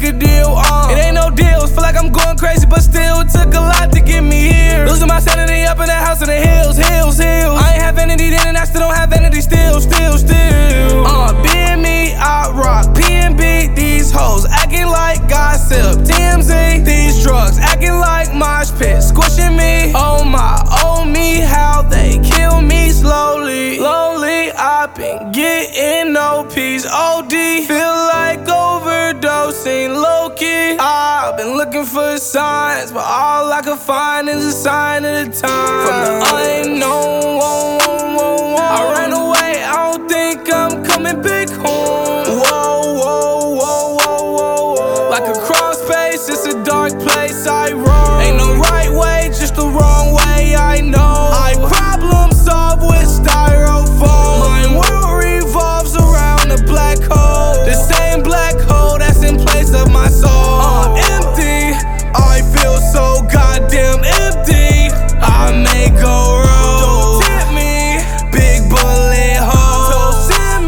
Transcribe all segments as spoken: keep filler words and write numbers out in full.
a deal, uh. It ain't no deals, feel like I'm going crazy, but still it took a lot to get me here. Losing my sanity up in the house in the hills, hills, hills. I ain't have vanity then and I still don't have vanity still, still, still. Uh, being me, I rock P N B, these hoes acting like gossip. T M Z, these drugs acting like mosh pit, squishing me. Oh my, oh me, how they kill me slowly. Lonely, I've been getting no peace. O D, feel like overdosing, low-key. I've been looking for signs, but all I could find is a sign of the time. From the unknown, whoa, whoa, whoa, whoa. I ran away, I don't think I'm coming back home. Whoa, whoa, whoa, whoa, whoa, whoa. Like a cross space, it's a dark place I roam. Ain't no right way, just the wrong way, I know. I problem solve with styrofoam. My world revolves around a black hole, the same black hole that's in place of my soul. I'm empty, I feel so goddamn empty. I may go rogue. Don't tempt me, big bullet hole. Don't send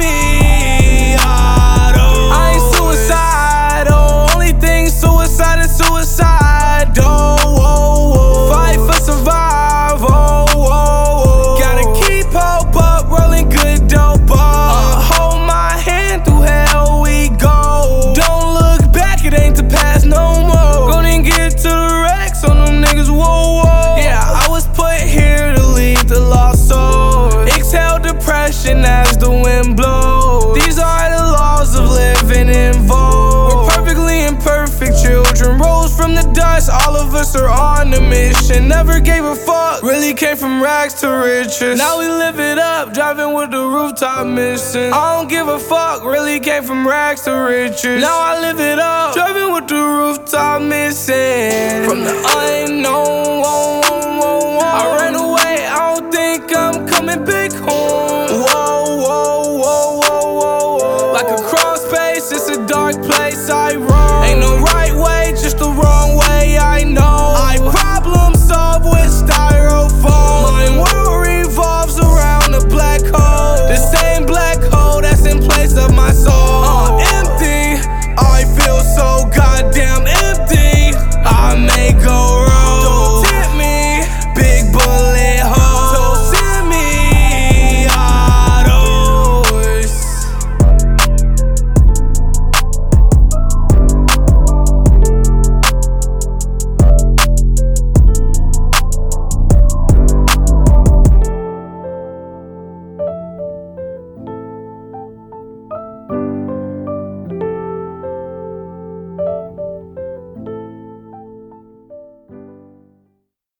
me auto. I ain't suicidal, only thing suicide is suicide. Oh, whoa, whoa. Fight for survival. Whoa, whoa. Gotta keep hope up, rolling good dope up. Uh, hold my hand through hell we go. Don't look back, it ain't the past no more. Gonna get to the wrecks on them niggas, whoa, whoa. Yeah, I was put here to lead the lost souls. Exhale depression as the wind blows. These are the laws of living in vogue. We're perfectly imperfect children, rose from the dust. All of us are on a mission. Never gave a fuck, really came from rags to riches. Now we live it up, driving with the rooftop missing. I don't give a fuck, really came from rags to riches. Now I live it up, driving with the rooftop missing. From the unknown, whoa, whoa, whoa, whoa. I ran away, I don't think I'm coming back home. Whoa, whoa, whoa, whoa, whoa, whoa. Like a cross space, it's a dark place I roam.